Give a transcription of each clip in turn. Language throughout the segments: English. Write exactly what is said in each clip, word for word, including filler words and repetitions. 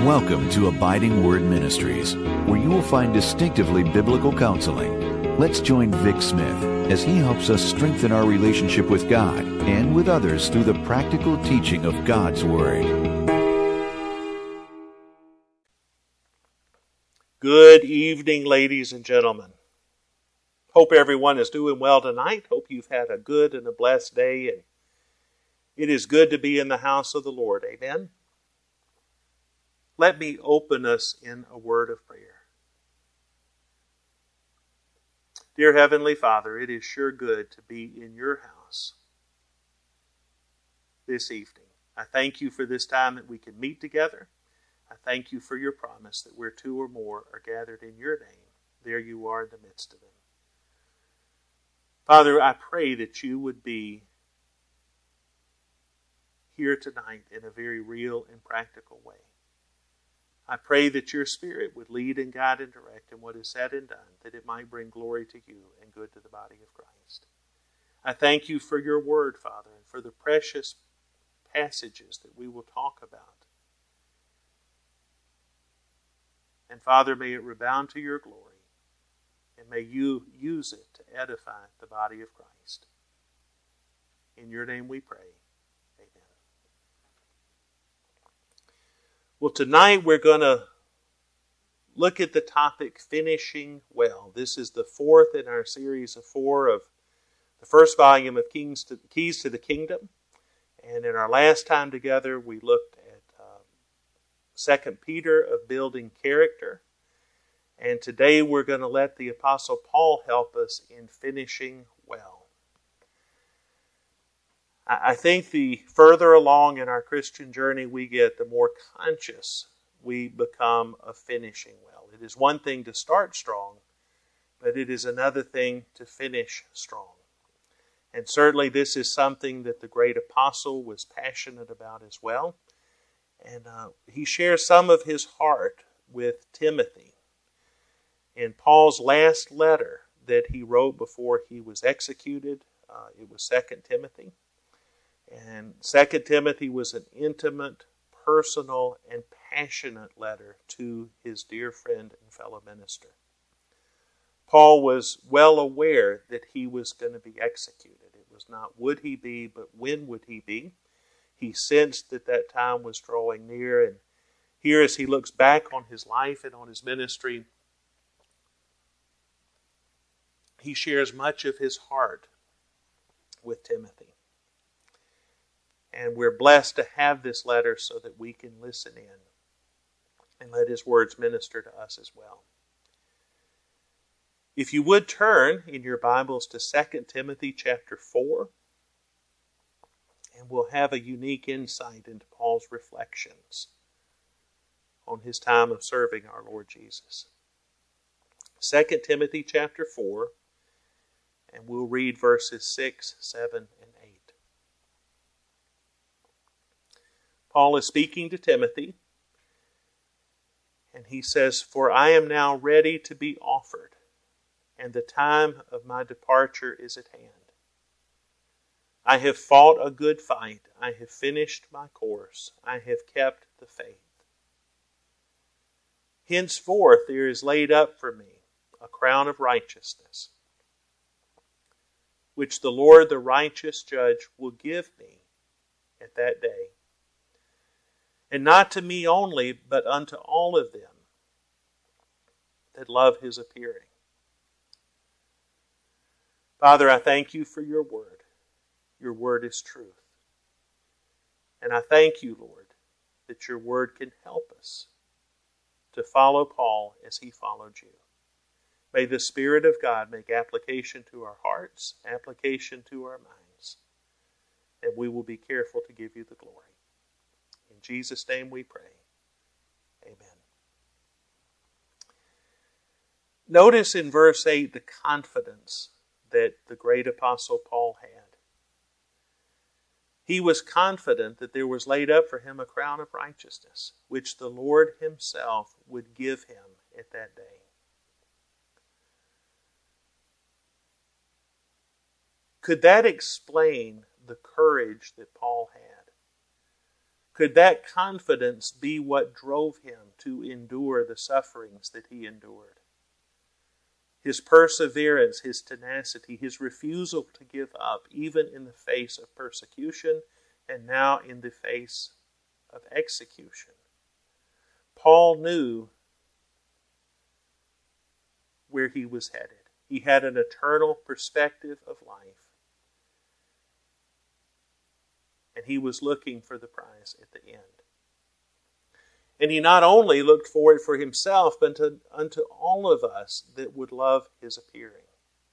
Welcome to Abiding Word Ministries, where you will find distinctively biblical counseling. Let's join Vic Smith as he helps us strengthen our relationship with God and with others through the practical teaching of God's Word. Good evening, ladies and gentlemen. Hope everyone is doing well tonight. Hope you've had a good and a blessed day, and it is good to be in the house of the Lord. Amen. Let me open us in a word of prayer. Dear Heavenly Father, it is sure good to be in your house this evening. I thank you for this time that we can meet together. I thank you for your promise that where two or more are gathered in your name, there you are in the midst of them. Father, I pray that you would be here tonight in a very real and practical way. I pray that your Spirit would lead and guide and direct in what is said and done, that it might bring glory to you and good to the body of Christ. I thank you for your word, Father, and for the precious passages that we will talk about. And Father, may it rebound to your glory, and may you use it to edify the body of Christ. In your name we pray. Well, tonight we're going to look at the topic, finishing well. This is the fourth in our series of four of the first volume of Kings to, Keys to the Kingdom. And in our last time together, we looked at um, Second Peter of building character. And today we're going to let the Apostle Paul help us in finishing well. I think the further along in our Christian journey we get, the more conscious we become of finishing well. It is one thing to start strong, but it is another thing to finish strong. And certainly this is something that the great apostle was passionate about as well. And uh, he shares some of his heart with Timothy. In Paul's last letter that he wrote before he was executed, uh, it was Second Timothy. And Second Timothy was an intimate, personal, and passionate letter to his dear friend and fellow minister. Paul was well aware that he was going to be executed. It was not would he be, but when would he be. He sensed that that time was drawing near. And here as he looks back on his life and on his ministry, he shares much of his heart with Timothy. And we're blessed to have this letter so that we can listen in and let his words minister to us as well. If you would turn in your Bibles to Second Timothy chapter four, and we'll have a unique insight into Paul's reflections on his time of serving our Lord Jesus. Second Timothy chapter four, and we'll read verses six, seven, and eight. Paul is speaking to Timothy, and he says, "For I am now ready to be offered, and the time of my departure is at hand. I have fought a good fight. I have finished my course. I have kept the faith. Henceforth there is laid up for me a crown of righteousness, which the Lord the righteous judge will give me at that day. And not to me only, but unto all of them that love his appearing." Father, I thank you for your word. Your word is truth. And I thank you, Lord, that your word can help us to follow Paul as he followed you. May the Spirit of God make application to our hearts, application to our minds, and we will be careful to give you the glory. In Jesus' name we pray. Amen. Notice in verse eight the confidence that the great apostle Paul had. He was confident that there was laid up for him a crown of righteousness, which the Lord himself would give him at that day. Could that explain the courage that Paul had? Could that confidence be what drove him to endure the sufferings that he endured? His perseverance, his tenacity, his refusal to give up, even in the face of persecution and now in the face of execution. Paul knew where he was headed. He had an eternal perspective of life. And he was looking for the prize at the end. And he not only looked for it for himself, but to, unto all of us that would love his appearing.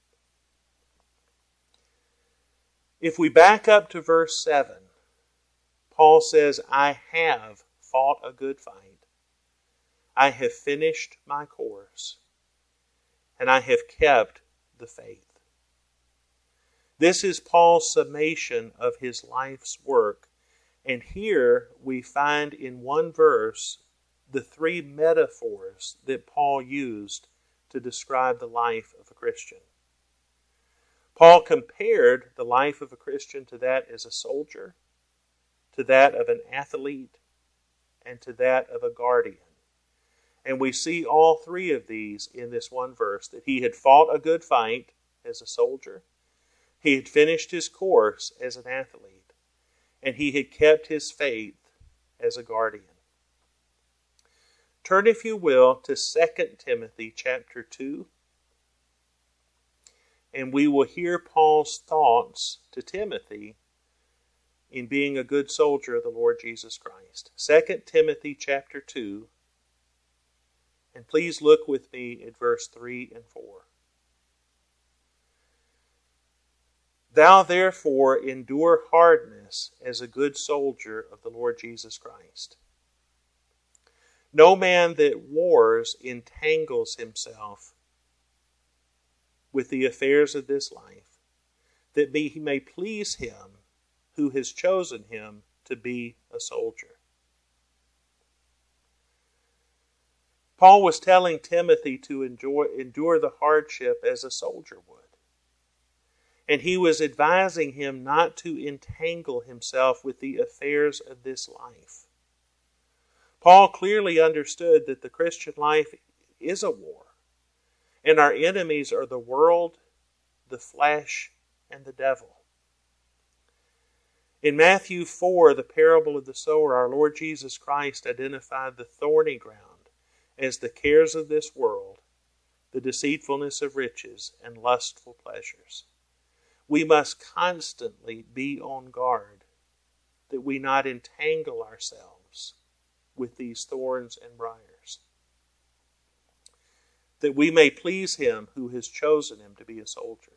If we back up to verse seven, Paul says, I have fought a good fight. I have finished my course. And I have kept the faith. This is Paul's summation of his life's work. And here we find in one verse the three metaphors that Paul used to describe the life of a Christian. Paul compared the life of a Christian to that as a soldier, to that of an athlete, and to that of a guardian. And we see all three of these in this one verse, that he had fought a good fight as a soldier, he had finished his course as an athlete, and he had kept his faith as a guardian. Turn, if you will, to Second Timothy chapter two, and we will hear Paul's thoughts to Timothy in being a good soldier of the Lord Jesus Christ. Second Timothy chapter two, and please look with me at verse three and four. Thou therefore endure hardness as a good soldier of the Lord Jesus Christ. No man that wars entangles himself with the affairs of this life, that he may please him who has chosen him to be a soldier. Paul was telling Timothy to enjoy, endure the hardship as a soldier would. And he was advising him not to entangle himself with the affairs of this life. Paul clearly understood that the Christian life is a war. And our enemies are the world, the flesh, and the devil. In Matthew four, the parable of the sower, our Lord Jesus Christ identified the thorny ground as the cares of this world, the deceitfulness of riches, and lustful pleasures. We must constantly be on guard that we not entangle ourselves with these thorns and briars, that we may please him who has chosen him to be a soldier.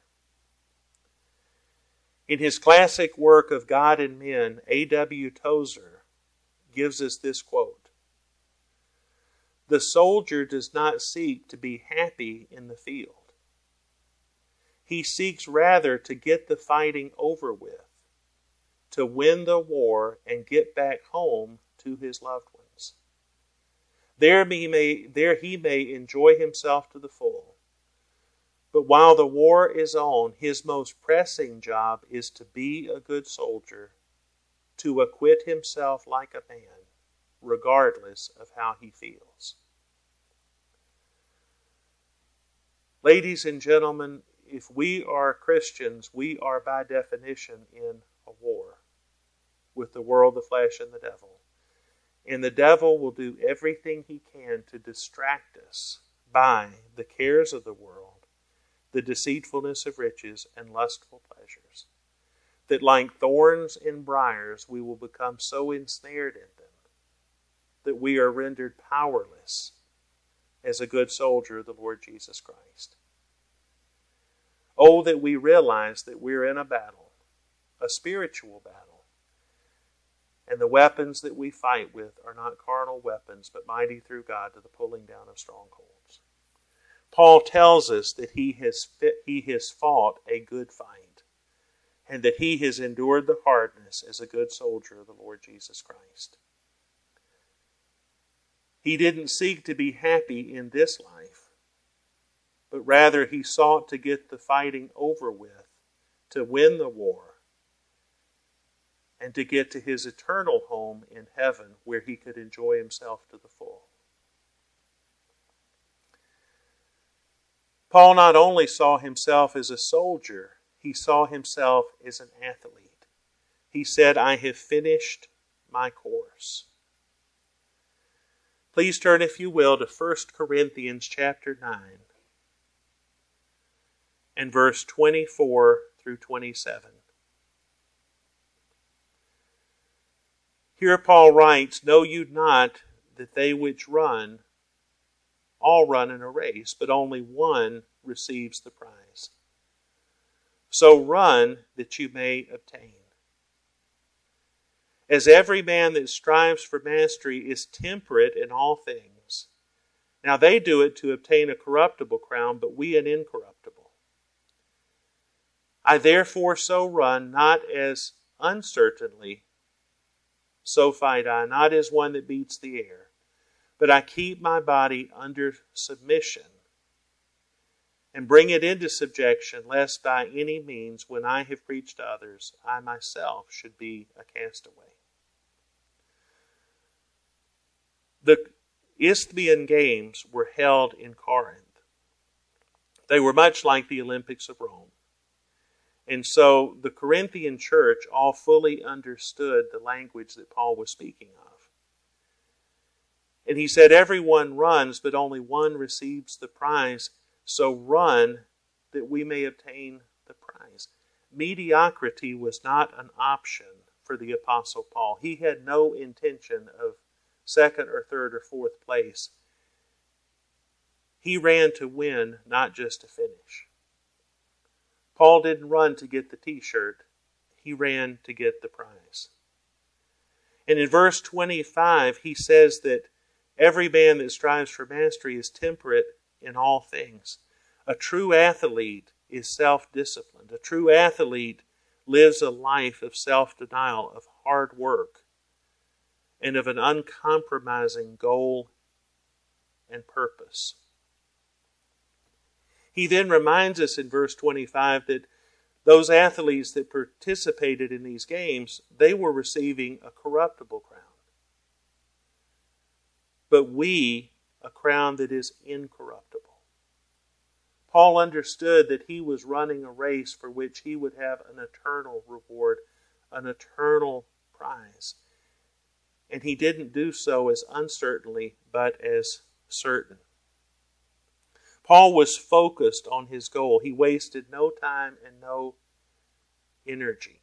In his classic work of God and Men, A W Tozer gives us this quote: "The soldier does not seek to be happy in the field. He seeks rather to get the fighting over with, to win the war and get back home to his loved ones. There he may, there he may enjoy himself to the full. But while the war is on, his most pressing job is to be a good soldier, to acquit himself like a man, regardless of how he feels." Ladies and gentlemen, if we are Christians, we are by definition in a war with the world, the flesh, and the devil. And the devil will do everything he can to distract us by the cares of the world, the deceitfulness of riches, and lustful pleasures, that like thorns and briars we will become so ensnared in them that we are rendered powerless as a good soldier of the Lord Jesus Christ. Oh, that we realize that we're in a battle, a spiritual battle, and the weapons that we fight with are not carnal weapons, but mighty through God to the pulling down of strongholds. Paul tells us that he has fit, he has fought a good fight, and that he has endured the hardness as a good soldier of the Lord Jesus Christ. He didn't seek to be happy in this life, but rather he sought to get the fighting over with, to win the war, and to get to his eternal home in heaven where he could enjoy himself to the full. Paul not only saw himself as a soldier, he saw himself as an athlete. He said, I have finished my course. Please turn, if you will, to First Corinthians chapter nine and verse twenty-four through twenty-seven. Here Paul writes, Know you not that they which run all run in a race, but only one receives the prize. So run that you may obtain. As every man that strives for mastery is temperate in all things. Now they do it to obtain a corruptible crown, but we an incorruptible. I therefore so run, not as uncertainly, so fight I, not as one that beats the air. But I keep my body under submission and bring it into subjection, lest by any means, when I have preached to others, I myself should be a castaway. The Isthmian Games were held in Corinth. They were much like the Olympics of Rome. And so the Corinthian church all fully understood the language that Paul was speaking of. And he said, everyone runs, but only one receives the prize. So run that we may obtain the prize. Mediocrity was not an option for the Apostle Paul. He had no intention of second or third or fourth place. He ran to win, not just to finish. Paul didn't run to get the t-shirt. He ran to get the prize. And in verse twenty-five, he says that every man that strives for mastery is temperate in all things. A true athlete is self-disciplined. A true athlete lives a life of self-denial, of hard work, and of an uncompromising goal and purpose. He then reminds us in verse twenty-five that those athletes that participated in these games, they were receiving a corruptible crown. But we, a crown that is incorruptible. Paul understood that he was running a race for which he would have an eternal reward, an eternal prize. And he didn't do so as uncertainly, but as certain. Paul was focused on his goal. He wasted no time and no energy.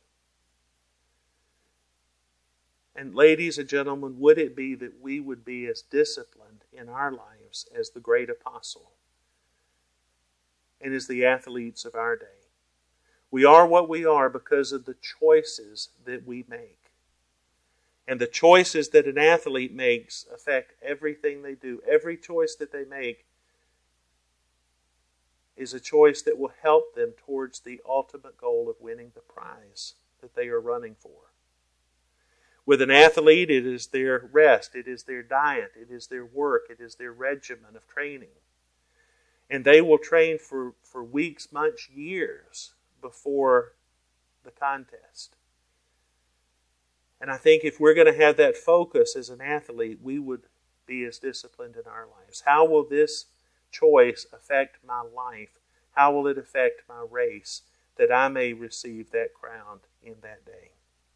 And ladies and gentlemen, would it be that we would be as disciplined in our lives as the great apostle and as the athletes of our day? We are what we are because of the choices that we make. And the choices that an athlete makes affect everything they do. Every choice that they make is a choice that will help them towards the ultimate goal of winning the prize that they are running for. With an athlete, it is their rest, it is their diet, it is their work, it is their regimen of training. And they will train for, for weeks, months, years before the contest. And I think if we're going to have that focus as an athlete, we would be as disciplined in our lives. How will this choice affect my life? How will it affect my race that I may receive that crown in that day?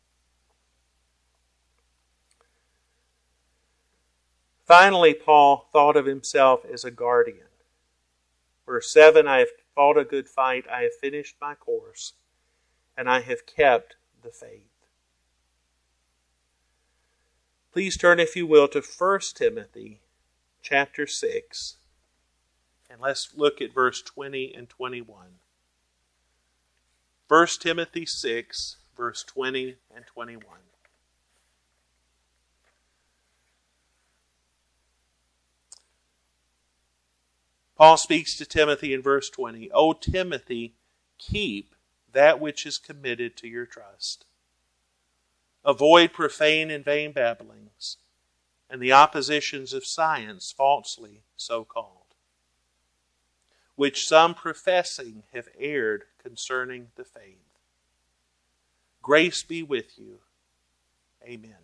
Finally, Paul thought of himself as a guardian. Verse seven, I have fought a good fight, I have finished my course, and I have kept the faith. Please turn, if you will, to First Timothy chapter six, and let's look at verse twenty and twenty-one. First Timothy six, verse twenty and twenty-one. Paul speaks to Timothy in verse twenty, O Timothy, keep that which is committed to your trust. Avoid profane and vain babblings, and the oppositions of science falsely so called, which some professing have erred concerning the faith. Grace be with you, Amen.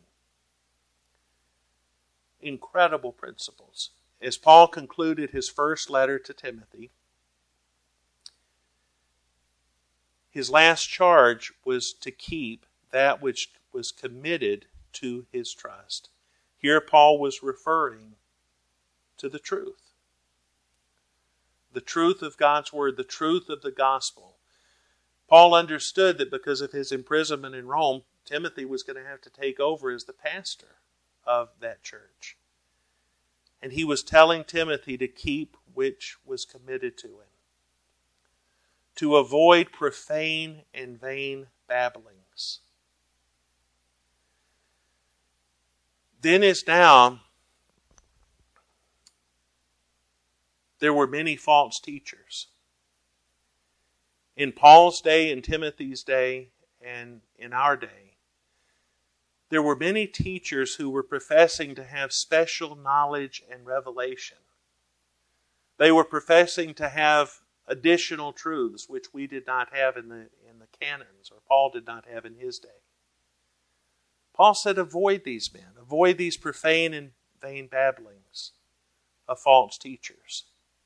Incredible principles. As Paul concluded his first letter to Timothy, his last charge was to keep that which was committed to his trust. Here Paul was referring to the truth. The truth of God's Word, the truth of the gospel. Paul understood that because of his imprisonment in Rome, Timothy was going to have to take over as the pastor of that church. And he was telling Timothy to keep which was committed to him. To avoid profane and vain babblings. Then as now, there were many false teachers. In Paul's day, in Timothy's day, and in our day, there were many teachers who were professing to have special knowledge and revelation. They were professing to have additional truths which we did not have in the, in the canons, or Paul did not have in his day. Paul said, avoid these men. Avoid these profane and vain babblings of false teachers.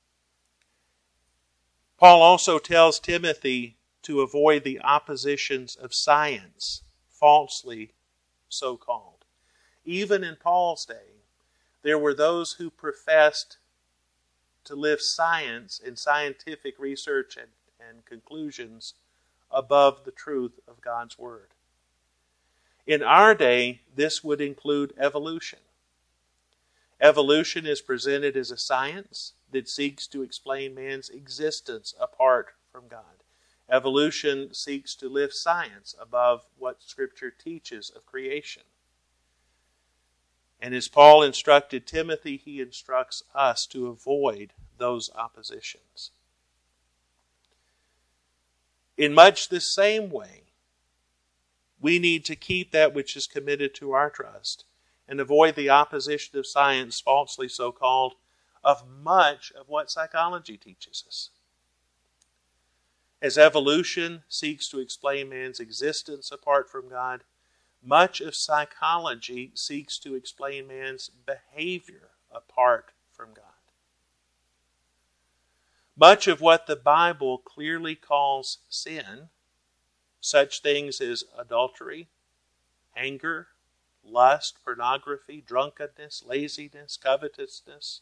Paul also tells Timothy to avoid the oppositions of science, falsely so called. Even in Paul's day, there were those who professed to lift science and scientific research and, and conclusions above the truth of God's Word. In our day, this would include evolution. Evolution is presented as a science that seeks to explain man's existence apart from God. Evolution seeks to lift science above what Scripture teaches of creation. And as Paul instructed Timothy, he instructs us to avoid those oppositions. In much the same way, we need to keep that which is committed to our trust and avoid the opposition of science, falsely so called, of much of what psychology teaches us. As evolution seeks to explain man's existence apart from God, much of psychology seeks to explain man's behavior apart from God. Much of what the Bible clearly calls sin, such things as adultery, anger, lust, pornography, drunkenness, laziness, covetousness,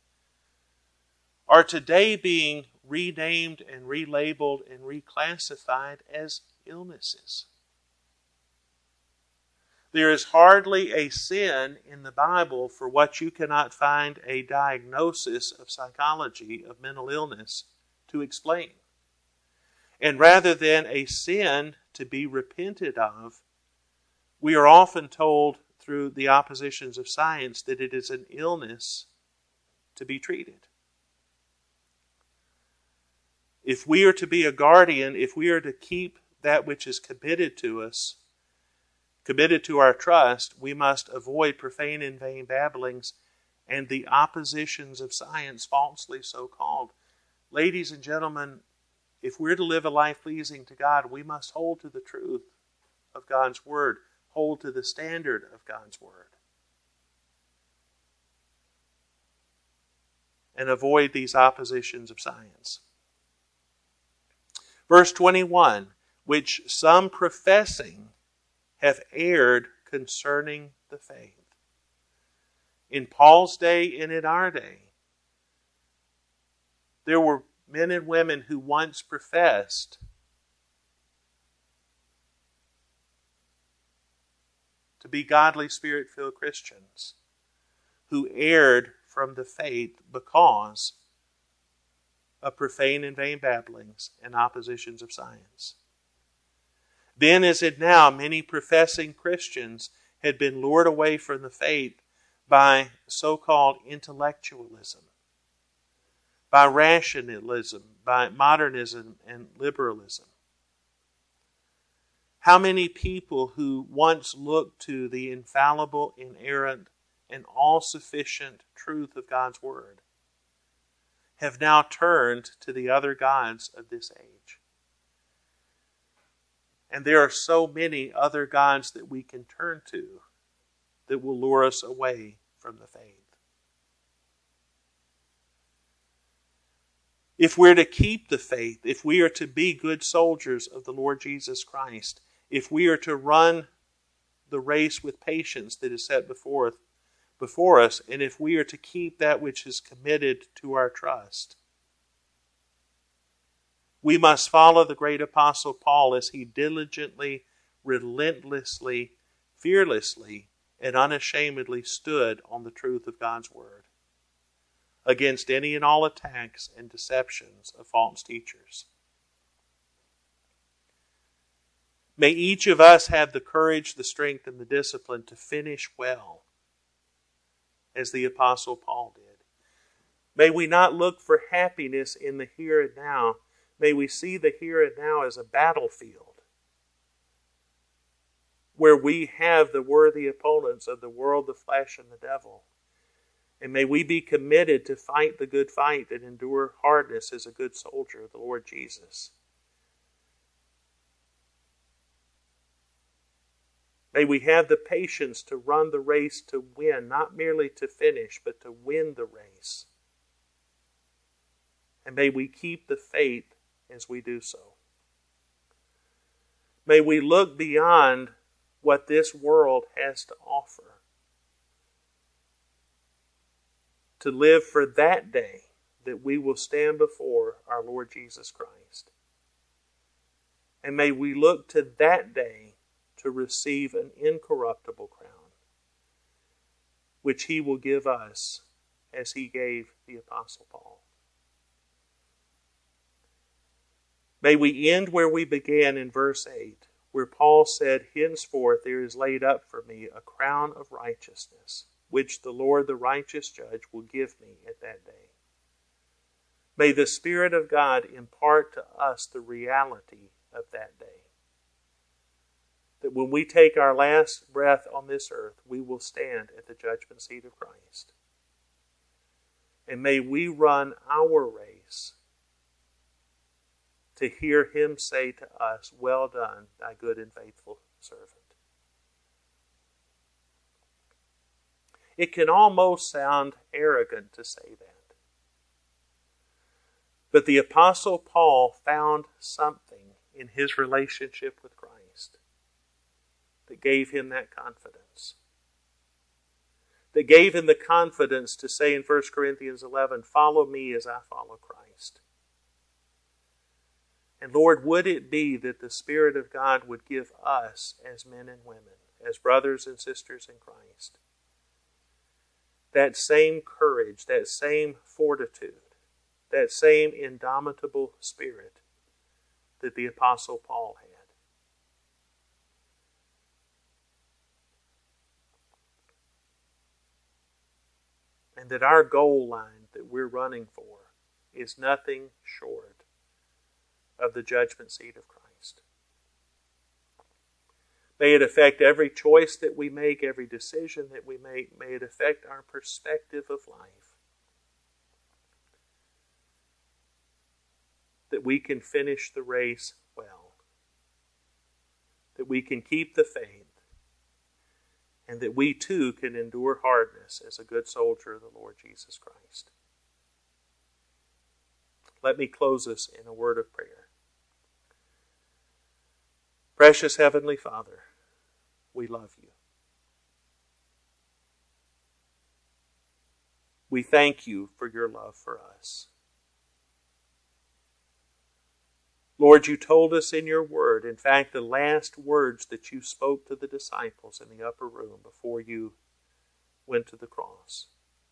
are today being renamed and relabeled and reclassified as illnesses. There is hardly a sin in the Bible for what you cannot find a diagnosis of psychology, of mental illness, to explain. And rather than a sin to be repented of, we are often told through the oppositions of science that it is an illness to be treated. If we are to be a guardian, if we are to keep that which is committed to us, committed to our trust, we must avoid profane and vain babblings and the oppositions of science, falsely so called. Ladies and gentlemen, if we're to live a life pleasing to God, we must hold to the truth of God's Word, hold to the standard of God's Word, and avoid these oppositions of science. Verse twenty-one, which some professing have erred concerning the faith. In Paul's day and in our day, there were men and women who once professed to be godly, Spirit-filled Christians who erred from the faith because of profane and vain babblings and oppositions of science. Then, as it now, many professing Christians had been lured away from the faith by so-called intellectualism, by rationalism, by modernism and liberalism. How many people who once looked to the infallible, inerrant, and all-sufficient truth of God's Word have now turned to the other gods of this age. And there are so many other gods that we can turn to that will lure us away from the faith. If we're to keep the faith, if we are to be good soldiers of the Lord Jesus Christ, if we are to run the race with patience that is set before, before us, and if we are to keep that which is committed to our trust, we must follow the great apostle Paul as he diligently, relentlessly, fearlessly, and unashamedly stood on the truth of God's Word against any and all attacks and deceptions of false teachers. May each of us have the courage, the strength, and the discipline to finish well, as the Apostle Paul did. May we not look for happiness in the here and now. May we see the here and now as a battlefield where we have the worthy opponents of the world, the flesh, and the devil. And may we be committed to fight the good fight and endure hardness as a good soldier of the Lord Jesus. May we have the patience to run the race to win, not merely to finish, but to win the race. And may we keep the faith as we do so. May we look beyond what this world has to offer, to live for that day that we will stand before our Lord Jesus Christ. And may we look to that day to receive an incorruptible crown, which He will give us as He gave the Apostle Paul. May we end where we began in verse eight, where Paul said, "Henceforth there is laid up for me a crown of righteousness, which the Lord the righteous judge will give me at that day." May the Spirit of God impart to us the reality of that day. That when we take our last breath on this earth, we will stand at the judgment seat of Christ. And may we run our race to hear Him say to us, "Well done, thy good and faithful servant." It can almost sound arrogant to say that. But the Apostle Paul found something in his relationship with Christ that gave him that confidence. That gave him the confidence to say in First Corinthians eleven, "Follow me as I follow Christ." And Lord, would it be that the Spirit of God would give us as men and women, as brothers and sisters in Christ, that same courage, that same fortitude, that same indomitable spirit that the Apostle Paul had. And that our goal line that we're running for is nothing short of the judgment seat of Christ. May it affect every choice that we make, every decision that we make. May it affect our perspective of life. That we can finish the race well. That we can keep the faith. And that we too can endure hardness as a good soldier of the Lord Jesus Christ. Let me close us in a word of prayer. Precious Heavenly Father, we love you. We thank you for your love for us. Lord, you told us in your word, in fact, the last words that you spoke to the disciples in the upper room before you went to the cross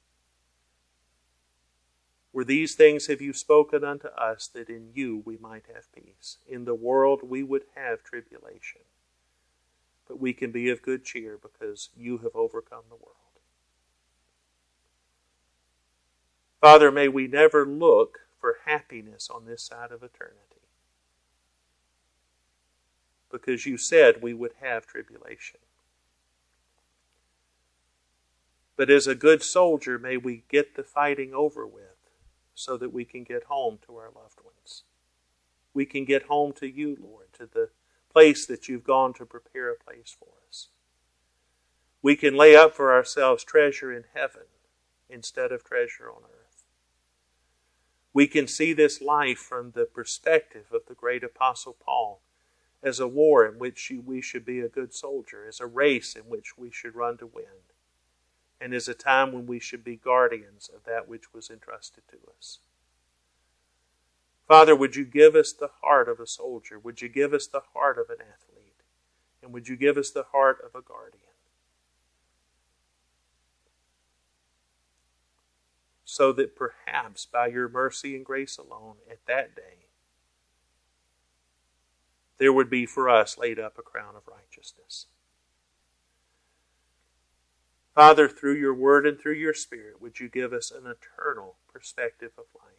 were, "These things have you spoken unto us, that in you we might have peace. In the world we would have tribulation, but we can be of good cheer because you have overcome the world." Father, may we never look for happiness on this side of eternity, because you said we would have tribulation. But as a good soldier, may we get the fighting over with, so that we can get home to our loved ones. We can get home to you, Lord, to the place that you've gone to prepare a place for us. We can lay up for ourselves treasure in heaven instead of treasure on earth. We can see this life from the perspective of the great Apostle Paul as a war in which we should be a good soldier, as a race in which we should run to win, and as a time when we should be guardians of that which was entrusted to us. Father, would you give us the heart of a soldier? Would you give us the heart of an athlete? And would you give us the heart of a guardian? So that perhaps by your mercy and grace alone at that day, there would be for us laid up a crown of righteousness. Father, through your word and through your Spirit, would you give us an eternal perspective of life?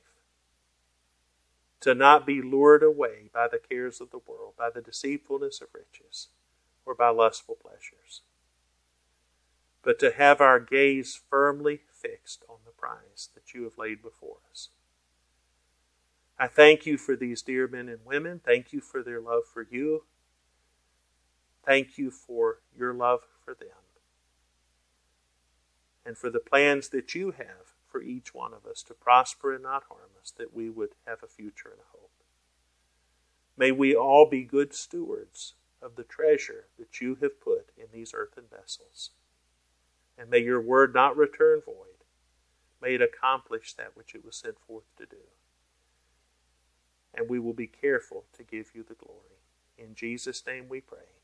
To not be lured away by the cares of the world, by the deceitfulness of riches, or by lustful pleasures, but to have our gaze firmly fixed on the prize that you have laid before us. I thank you for these dear men and women. Thank you for their love for you. Thank you for your love for them. And for the plans that you have for each one of us to prosper and not harm us, that we would have a future and a hope. May we all be good stewards of the treasure that you have put in these earthen vessels. And may your word not return void. May it accomplish that which it was sent forth to do. And we will be careful to give you the glory. In Jesus' name we pray.